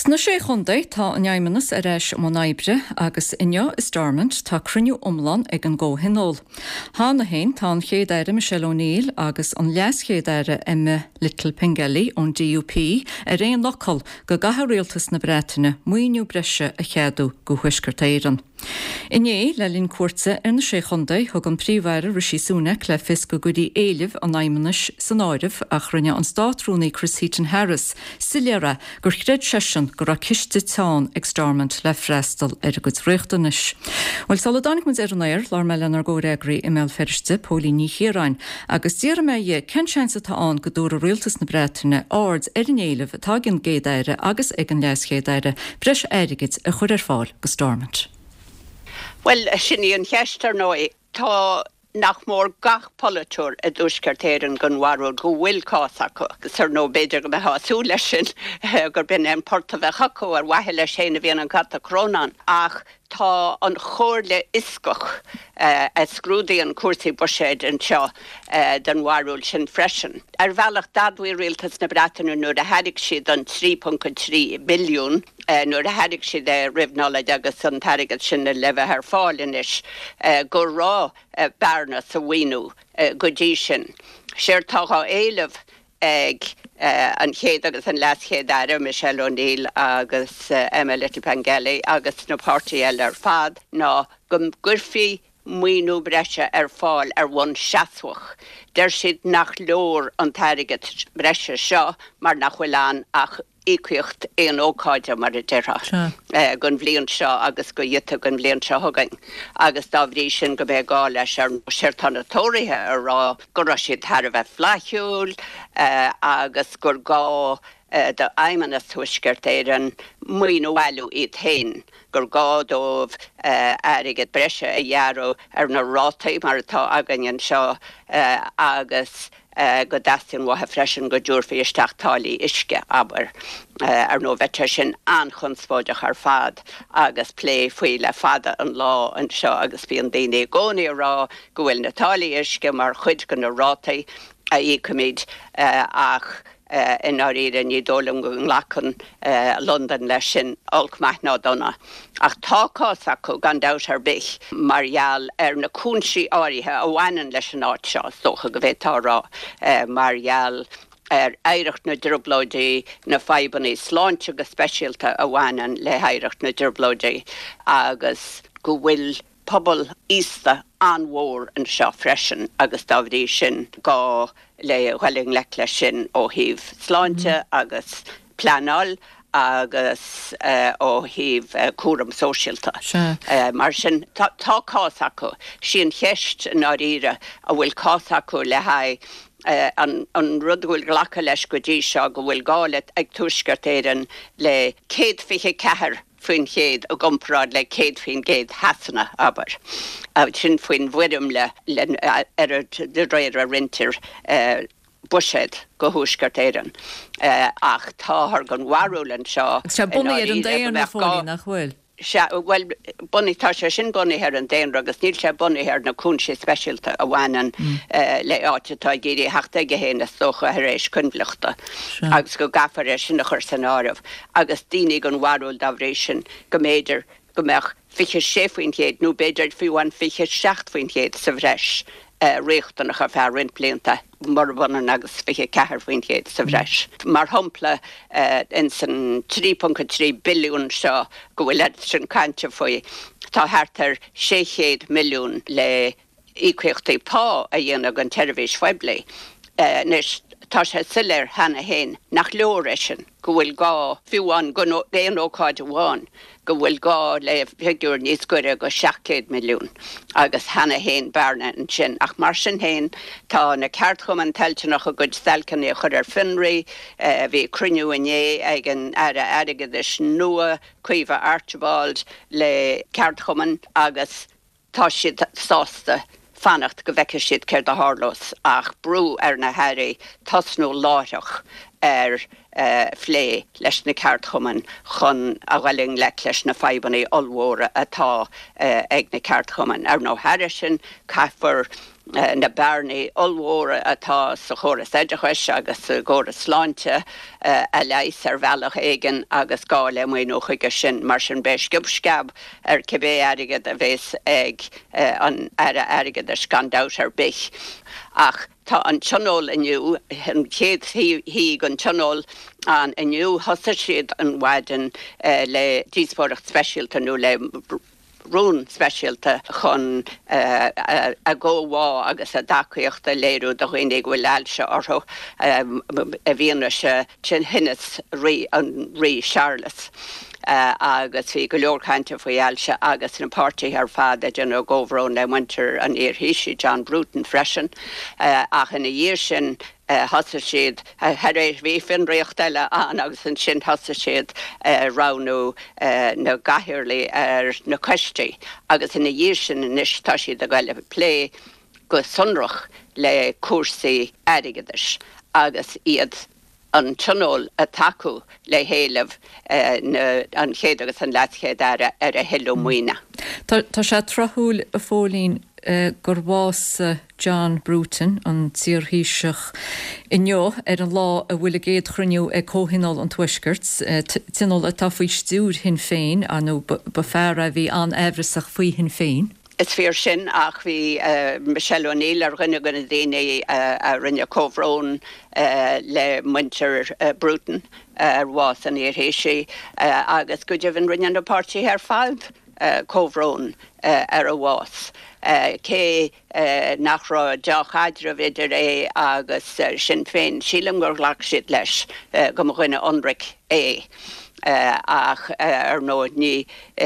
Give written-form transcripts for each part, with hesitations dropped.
Sna sé chundaí tá an neimimenas a réis má naibre agus inneo is dormant tá cruniú umlan ag an ggóhinól. Hána hain tá an chéadaire Michelle O'Neill agus an leas chéadaire Emma Little Pengelly ón DUP a réon local go gatha réaltas na Breataine muoinú breise a cheadú go huiscartéiran. Iné le lín cuartsa ar na sé chundaí thug an príomhhaire Rishi Sunak le fis go gudí éileh an naimimenas san áirimh a chrunne an státrúnaí Chris Heaton Harris siléara gur chréad sesin gur a ciste tán ag stormant le freistal ar a go réachtanis. Weil saladánig mu ar an éir lár meile ar ggórégraí i mé ferste pólí ní chéráin agus díar mé censeansa tá an go dúr a réaltas na Breataine ard ar an éileh atá gin géadaire agus ag an leas chéadaire breis airigid a chur ar fáil go stormant. Well, sinní an cheistar nói tá nach mór gach politúr a dúscartéireann gan warúil go bhfuil cásacha agus ar nó beidir go bheith asú leis sin gur bin an porta bheith chacu ar waithe le séna bhíon an cata crónán ach tá an chóir le iscoch a scrúdaí an cuasaí buiséid an seo den warúil sin freisin. Ar bhealach dadhaí rialtas na Breataine nuair a haigh siad an 3.3 billiún nuair a haigh siad ribhnálaid agus an tarigad sin na lebheith ar fáil inis go rá bearna sa bhaoinú go dtí sin. Séir táá éileh ag an chéad agus an leas chéadaire Michelle O'Neill agus Emma Little Pengelly agus na pártaí eile ar fad ná go gurfií muoinú breise ar fáil ar bhain seaasmhach. Der siad nach leor an tarigad breise seo mar nach bhfuil an ach ícuocht éon ócáide mar a deire gon bblion seo agus go dhéite gon bblion seo thugain. Agus dá bhrí sin go bheith gá leis ar seirtanatóirithe ar rá go raibh siad thar a bheith flaithúil agus gur gá de aimimenas thuisceirtéireann muoinú bhhailú iad hain gur gá dómh airigid breise a dhearú ar na rátaí mar atá againn seo agus go dastin wathe freisin go dúr fé isteachtálaí isce aber ar nó bheite sin anchonsfóideach ar fad agus lé faoi le fada an lá an seo agus bhí an daoine gcónaí rá go bhfuil na tálaí isce mar chuid go na rátaí a ícomid ach in áíre ní dólam go nghlachan London leis sin olcmaithná donna. Ach tácás acu gan dát ar bich margheall ar na cúnsaí áirithe a bhhaineann leis an áit seo socha go bheith tárá margheall ar éireacht na dirblóidaí na faibannaí sláinte go speisialta a bhhaineann le éireacht na dirblóidaí agus go bhfuil pobl ísta anmhór an seo freisin agus dá bhrí sin gá le bhfuiling le sin ó híomh sláinte agus planál agus ó híomh cuaram sóisialta. Mar sin tá cás acu sin cheist an áíre a bhfuil cás acu le haid an rud bhfuil ghlacha leis go dtí seo go bhfuil gálet ag tuaisceirtéireann le 124 faoin chéad a gomrád le 100 hasanna aber. Sin faoin bhuidim le ar de réir a rintir buiséid go thuaisceirtéireann ach táthar gan warúil seo. Se bunaí ar an déir na fóí nach bhfuil. Well, bunítá sé sin bunaí ar an déanra agus níl sé bunaí ar na cúnsaí speisialta a bhhaineann le áitetá géirí heachtaige héana socha ar éis cunbhleachta agus go gafar éis sin na chur san áirimh agus daoine an warúil dá bhrééis sin go méidir go meach fiche sé faoin chéad nó beidir fiúhain fiche 7 faoin chéad sa bhreis réachtanach a bheith rint blianta mar bhanan agus fiche 4 faoin chéad sa bhreis. Mar thompla in san 3.3 billiún seo go bhfuil sin cainte faoi tá thart 600 milliún le ícuochtaí pá a dhéanamh an televís Webley. Nes tá sé silir hena hain nach leor sin go bhfuil gá fiúhain go déon ócáid bháin go bhfuil gá le figúr níos gure go 600 milliún agus hena hain bearna an sin ach mar sin hain tá na ceartchum an telteach a go stelcanna chur ar finraí bhí cruniú iné ag an airigid is nua cuomh Archibald le ceartchuman agus tá siad sásta fannacht go bheice siad céir de hárlós ach brú ar na hairí tasnú láireach ar phlé leis na ceartchuman chun a bhfuiling le leis na faibannaí olmhóra atá ag na ceartchuman ar nó hairí sin caithfar na Barney olhóra atá sa choras éideachis agus góra sláinte a leis bhealach éigen agus gáil muoú chuige sin mar sin béis gubscab cibé airigad a bhés ag an airigad scandát bich. Ach tá an tionol iniu an chéad hí an tionol an iniu hosa siad an waiden le díospóireacht speisialta nó le rún speisialta chun a ggóhá agus a dacaíochta léirú do chuoine bhfuil leilse orthu a bhíonna se sin hinnas an rí Charles. Agus bhí go leorchainte faoi eilse agus na pártaí ar fad a dhéanú góhrón le winter an éarhíisi John Bruton freisin ach in na dhéir sin hosa siad rééis bhí fin réochtile an agus an sin hosa siad ránú na gaiirlaí ar na coistí agus in na dhéir sin inis tá siad a gaile lé go sunrach le cuasaí airigeidir agus iad an tionol a taú le héileh an chéad agus an leitchéad ar a heilú muoine. Tá sé trothúil a fólín gur bhás John Bruton an tíorhíiseach inneo ar an lá a bhfuil géad chruniú ag cóhinál an tuisgurt tinol a tá faoi stúr hin féin a nó ba fearra bhí an éhrisach faoi hin féin. Is fear sin ach bhí Michelle O'Neill ar rinne gona daine a rinne cóhrón le Winter Bruton ar bhás an éarhéisi agus go dibh an rinne na pártaí ar fád cóhrón ar a bhás. Cé nach rá deachadra viidir é agus sin féin sílam gur ghlach siad leis go mo chuine onric é. Ach ar nó ní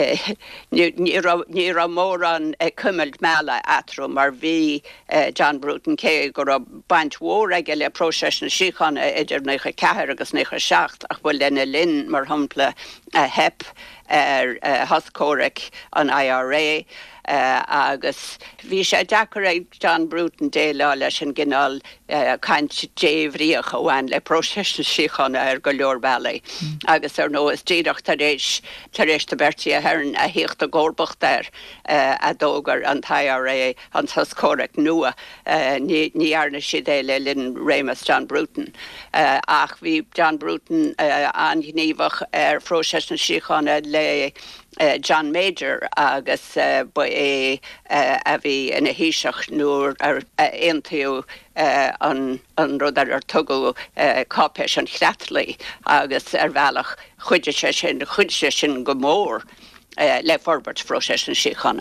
ra mór an cumilt meala atru mar bhí John Bruton cé gur a baint mhór aige le próses na síchanna idir nucha ceair agus nucha seacht ach bhfuil lena linn mar hampla hep ar hoscóric an IRA agus bhí sé dechar ag John Bruton déile leis an gginál caint déhríoch amháin le próses na síchanna ar go leor bailí agus ar nó is díireach tar éis de bertí a hearn a híocht a górbacht ar a dógar an IRA an hoscóric nua ní arna siad é le linn rémas John Bruton ach bhí John Bruton angníomhach ar próses na síchanna le John Major agus ba é a bhí ina híiseach nuair ar aontaíú an rud ar tugu cápéis an chreatlaí agus ar bhealach chuide sin go mór le forbert próses na síchanna.